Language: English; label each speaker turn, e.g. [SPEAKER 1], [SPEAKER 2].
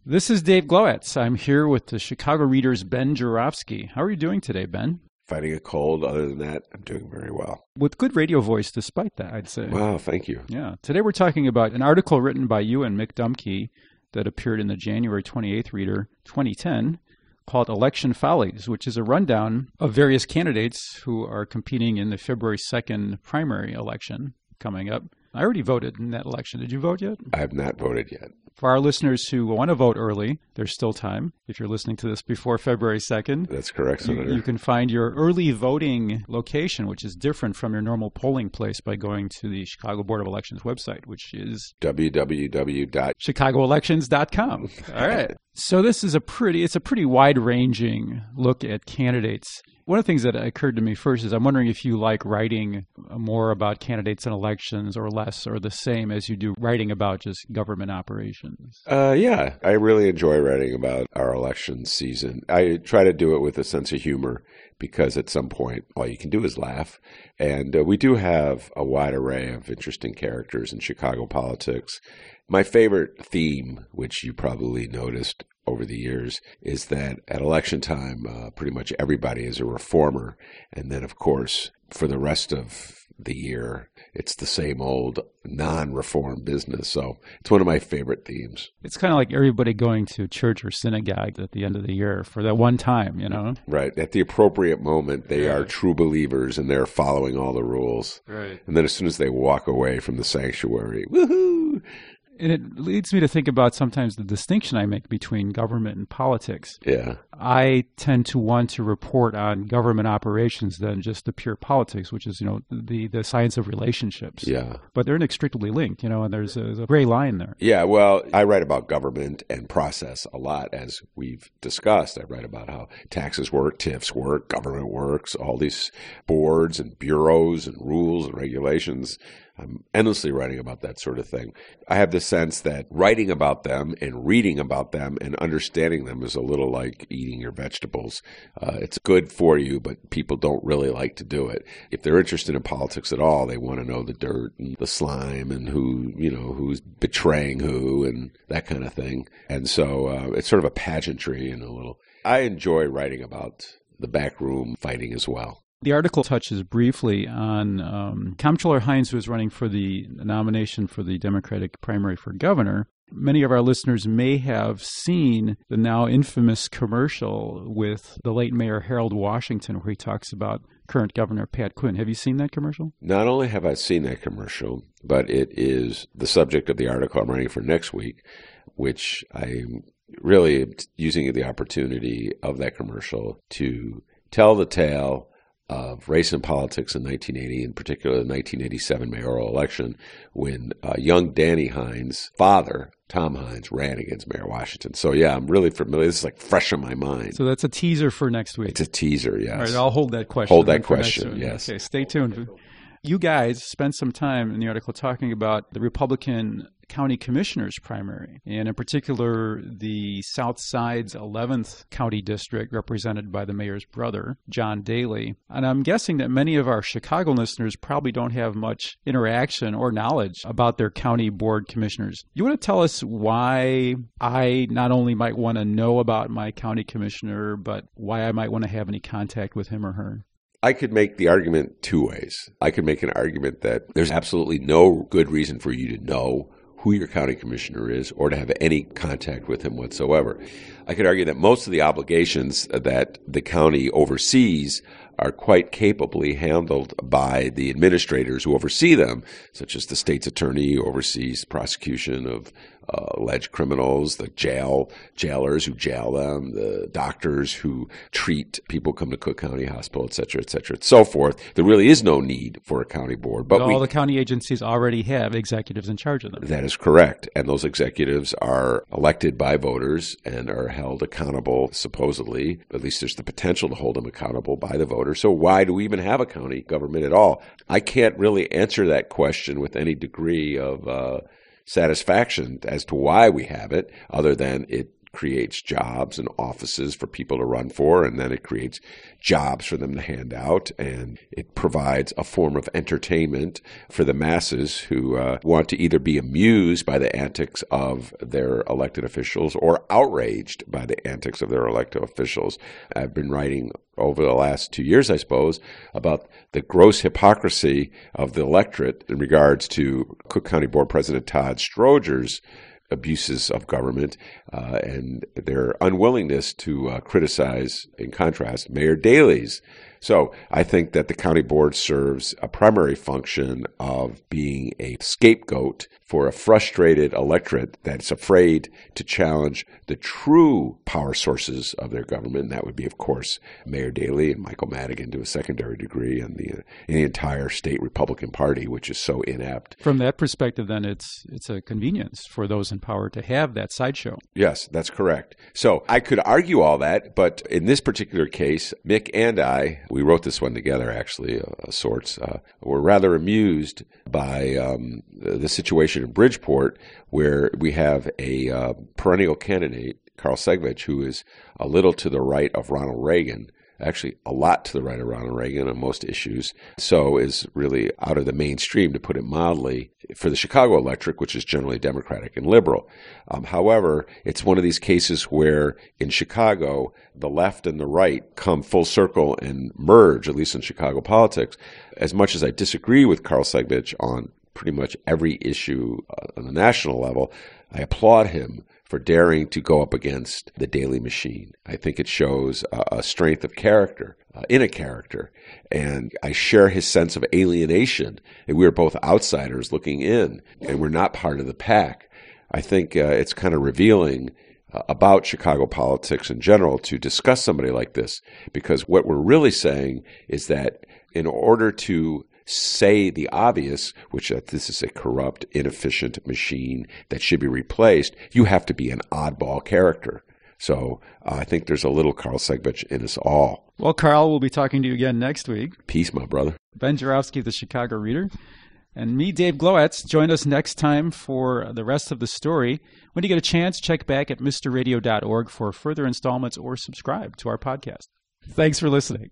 [SPEAKER 1] This is Dave Glowacz. I'm here with the Chicago Reader's Ben Joravsky. How are you doing today, Ben?
[SPEAKER 2] Fighting a cold. Other than that, I'm doing very well.
[SPEAKER 1] With good radio voice despite that, I'd say.
[SPEAKER 2] Wow, thank you.
[SPEAKER 1] Yeah. Today we're talking about an article written by you and Mick Dumke that appeared in the January 28th Reader 2010 called Election Follies, which is a rundown of various candidates who are competing in the February 2nd primary election coming up. I already voted in that election. Did you vote yet?
[SPEAKER 2] I have not voted yet.
[SPEAKER 1] For our listeners who want to vote early, there's still time. If you're listening to this before February 2nd.
[SPEAKER 2] That's correct, Senator.
[SPEAKER 1] You can find your early voting location, which is different from your normal polling place, by going to the Chicago Board of Elections website, which is www.chicagoelections.com. All right. So this is a pretty wide-ranging look at candidates. One of the things that occurred to me first is I'm wondering if you like writing more about candidates and elections or less or the same as you do writing about just government operations.
[SPEAKER 2] Yeah, I really enjoy writing about our election season. I try to do it with a sense of humor because at some point all you can do is laugh. And we do have a wide array of interesting characters in Chicago politics. My favorite theme, which you probably noticed over the years, is that at election time, pretty much everybody is a reformer. And then, of course, for the rest of the year, it's the same old non-reform business. So it's one of my favorite themes.
[SPEAKER 1] It's kind of like everybody going to church or synagogue at the end of the year for that one time, you know?
[SPEAKER 2] Right. At the appropriate moment, they are true believers and they're following all the rules.
[SPEAKER 1] Right.
[SPEAKER 2] And then as soon as they walk away from the sanctuary, woohoo!
[SPEAKER 1] And it leads me to think about sometimes the distinction I make between government and politics.
[SPEAKER 2] Yeah.
[SPEAKER 1] I tend to want to report on government operations than just the pure politics, which is, the science of relationships.
[SPEAKER 2] Yeah.
[SPEAKER 1] But they're inextricably linked, and there's a gray line there.
[SPEAKER 2] Yeah, well, I write about government and process a lot, as we've discussed. I write about how taxes work, TIFs work, government works, all these boards and bureaus and rules and regulations. I'm endlessly writing about that sort of thing. I have the sense that writing about them and reading about them and understanding them is a little like eating your vegetables. It's good for you, but people don't really like to do it. If they're interested in politics at all, they want to know the dirt and the slime and who's betraying who and that kind of thing. And so it's sort of a pageantry and a little. I enjoy writing about the backroom fighting as well.
[SPEAKER 1] The article touches briefly on Comptroller Hines, who is running for the nomination for the Democratic primary for governor. Many of our listeners may have seen the now infamous commercial with the late Mayor Harold Washington, where he talks about current Governor Pat Quinn. Have you seen that commercial?
[SPEAKER 2] Not only have I seen that commercial, but it is the subject of the article I'm writing for next week, which I'm really using the opportunity of that commercial to tell the tale of race and politics in 1980, in particular the 1987 mayoral election, when young Danny Hines' father, Tom Hines, ran against Mayor Washington. So, yeah, I'm really familiar. This is like fresh in my mind.
[SPEAKER 1] So that's a teaser for next week.
[SPEAKER 2] It's a teaser, yes.
[SPEAKER 1] All right, I'll hold that question.
[SPEAKER 2] Hold that question, yes.
[SPEAKER 1] Okay, stay tuned. You guys spent some time in the article talking about the Republican county commissioners primary, and in particular the South Side's 11th county district represented by the mayor's brother, John Daley. And I'm guessing that many of our Chicago listeners probably don't have much interaction or knowledge about their county board commissioners. You want to tell us why I not only might want to know about my county commissioner, but why I might want to have any contact with him or her?
[SPEAKER 2] I could make the argument two ways. I could make an argument that there's absolutely no good reason for you to know who your county commissioner is or to have any contact with him whatsoever. I could argue that most of the obligations that the county oversees are quite capably handled by the administrators who oversee them, such as the state's attorney who oversees prosecution of alleged criminals, the jailers who jail them, the doctors who treat people who come to Cook County Hospital, et cetera, and so forth. There really is no need for a county board. But
[SPEAKER 1] all the county agencies already have executives in charge of them.
[SPEAKER 2] That is correct. And those executives are elected by voters and are held accountable, supposedly. At least there's the potential to hold them accountable by the voters. So why do we even have a county government at all? I can't really answer that question with any degree of satisfaction as to why we have it, other than it creates jobs and offices for people to run for, and then it creates jobs for them to hand out, and it provides a form of entertainment for the masses who want to either be amused by the antics of their elected officials or outraged by the antics of their elected officials. I've been writing over the last 2 years, I suppose, about the gross hypocrisy of the electorate in regards to Cook County Board President Todd Stroger's abuses of government and their unwillingness to criticize, in contrast, Mayor Daley's. So I think that the county board serves a primary function of being a scapegoat for a frustrated electorate that's afraid to challenge the true power sources of their government. And that would be, of course, Mayor Daley and Michael Madigan to a secondary degree, and the entire state Republican Party, which is so inept.
[SPEAKER 1] From that perspective, then, it's a convenience for those in power to have that sideshow.
[SPEAKER 2] Yes, that's correct. So I could argue all that, but in this particular case, Mick and I, we wrote this one together, actually, of sorts. We're rather amused by the situation in Bridgeport, where we have a perennial candidate, Carl Segvich, who is a little to the right of Ronald Reagan, actually a lot to the right of Ronald Reagan on most issues, so is really out of the mainstream, to put it mildly, for the Chicago electorate, which is generally Democratic and liberal. However, it's one of these cases where in Chicago, the left and the right come full circle and merge, at least in Chicago politics. As much as I disagree with Carl Segvich on pretty much every issue on the national level, I applaud him for daring to go up against the Daley machine. I think it shows a strength of character, in a character. And I share his sense of alienation. And we're both outsiders looking in, and we're not part of the pack. I think it's kind of revealing about Chicago politics in general to discuss somebody like this, because what we're really saying is that in order to say the obvious, which that this is a corrupt, inefficient machine that should be replaced, you have to be an oddball character. So I think there's a little Carl Segvich in us all.
[SPEAKER 1] Well, Carl, we'll be talking to you again next week.
[SPEAKER 2] Peace, my brother.
[SPEAKER 1] Ben Joravsky, the Chicago Reader. And me, Dave Glowacz. Join us next time for the rest of the story. When you get a chance, check back at mrradio.org for further installments or subscribe to our podcast. Thanks for listening.